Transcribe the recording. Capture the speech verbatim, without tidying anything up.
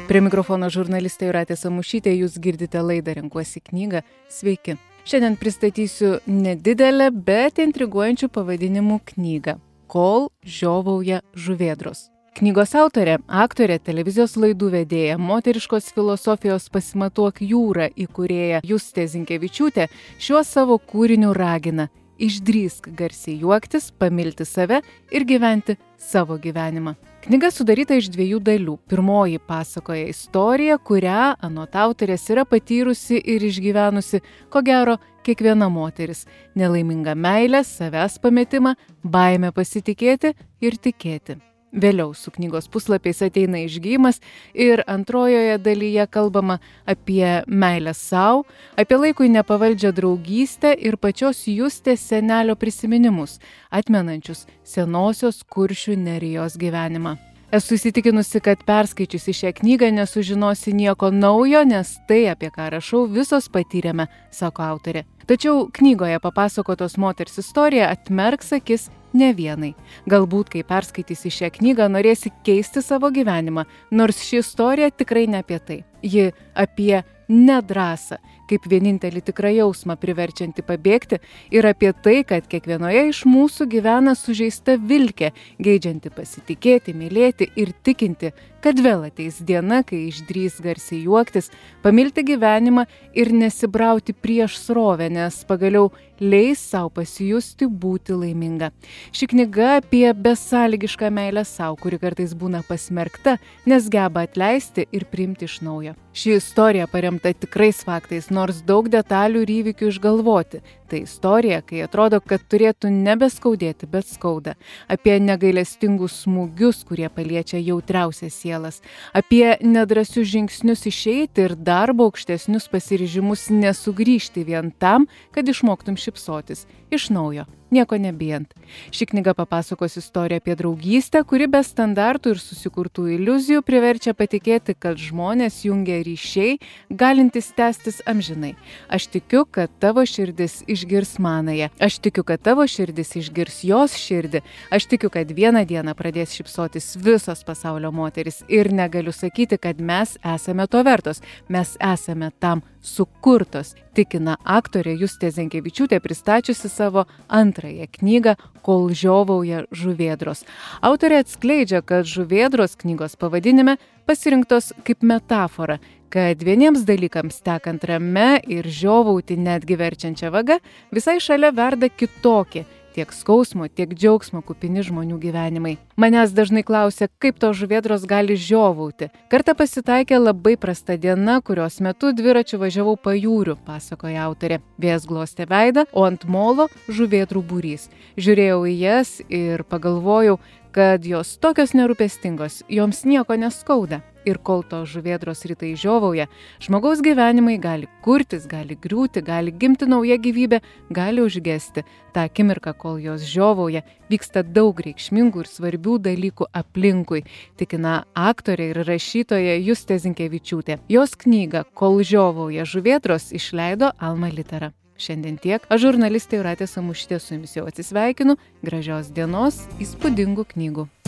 Prie mikrofono žurnalistė Jūratė Samušytė, jūs girdite laidą Renkuosi knygą. Sveiki. Šiandien pristatysiu nedidelę, bet intriguojančių pavadinimų knygą Kol žiovauja žuvėdros. Knygos autorė, aktorė, televizijos laidų vedėja, moteriškos filosofijos Pasimatuok jūrą įkūrėja Justė Zinkevičiūtė šiuo savo kūriniu ragina: išdrįsk garsiai juoktis, pamilti save ir gyventi savo gyvenimą. Knyga sudaryta iš dviejų dalių. Pirmoji pasakoja istoriją, kurią anot autorės yra patyrusi ir išgyvenusi, ko gero, kiekviena moteris. Nelaimingą meilę, savęs pametimą, baimę pasitikėti ir tikėti. Vėliau su knygos puslapiais ateina išgyjimas ir antrojoje dalyje kalbama apie meilę sau, apie laikui nepavaldžią draugystę ir pačios Justės senelio prisiminimus, atmenančius senosios Kuršių nerijos gyvenimą. Esu įsitikinusi, kad perskaičiusi šią knygą nesužinosi nieko naujo, nes tai, apie ką rašau, visos patyrėme, sako autorė. Tačiau knygoje papasakotos moters istorija atmerks akis ne vienai. Galbūt, kai perskaitysi šią knygą, norėsi keisti savo gyvenimą, nors ši istorija tikrai ne apie tai. Ji apie nedrąsą, kaip vienintelį tikrą jausmą priverčianti pabėgti, ir apie tai, kad kiekvienoje iš mūsų gyvena sužeista vilkė, geidžianti pasitikėti, mylėti ir tikinti, kad vėl ateis diena, kai išdrįs garsiai juoktis, pamilti gyvenimą ir nesibrauti prieš srovę, nes pagaliau leis savo pasijusti būti laiminga. Ši knyga apie besąlygišką meilę savo, kuri kartais būna pasmerkta, nes geba atleisti ir priimti iš naujo. Ši istorija paremta tikrais faktais, nors daug detalių ir įvykių išgalvoti. Tai istorija, kai atrodo, kad turėtų nebeskaudėti, bet skauda. Apie negailestingus smūgius, kurie paliečia jautriausias sielas. Apie nedrąsius žingsnius išeiti ir darbo aukštesnius pasiryžimus nesugrįžti vien tam, kad išmoktum šypsotis iš naujo, nieko nebijant. Ši knyga papasakos istoriją apie draugystę, kuri be standartų ir susikurtų iliuzijų priverčia patikėti, kad žmonės jungia ryšiai, galintys tęstis amžinai. Aš tikiu, kad tavo širdis išgirs manąją. Aš tikiu, kad tavo širdis išgirs jos širdį. Aš tikiu, kad vieną dieną pradės šypsotis visos pasaulio moteris. Ir negaliu sakyti, kad mes esame to vertos. Mes esame tam sukurtos, tikina aktorė Justė Zinkevičiūtė, pristačiusi savo antrąją knygą Kol žiovauja žuvėdros. Autorė atskleidžia, kad žuvėdros knygos pavadinime pasirinktos kaip metafora, kad vieniems dalykams tekant rame ir žiovauti netgi verčiančią vagą, visai šalia verda kitokie, tiek skausmo, tiek džiaugsmo kupini žmonių gyvenimai. Manęs dažnai klausia, kaip tos žuvėdros gali žiovauti. Kartą pasitaikė labai prasta diena, kurios metu dviračiu važiavau pajūriu, pasakoja autorė. Vėjas glostė veidą, o ant molo žuvėdrų būrys. Žiūrėjau į jas ir pagalvojau, kad jos tokios nerūpestingos, joms nieko neskauda. Ir kol tos žuvėdros rytai žiovauja, žmogaus gyvenimai gali kurtis, gali griūti, gali gimti nauja gyvybė, gali užgesti. Ta akimirka, kol jos žiovauja, vyksta daug reikšmingų ir svarbių dalykų aplinkui, tikina aktorė ir rašytoja Justė Zinkevičiūtė. Jos knygą Kol žiovauja žuvėdros išleido Alma Litera. Šiandien tiek. Aš žurnalistė Jūratė Samušytė su jumis jau atsisveikinu. Gražios dienos, įspūdingų knygų.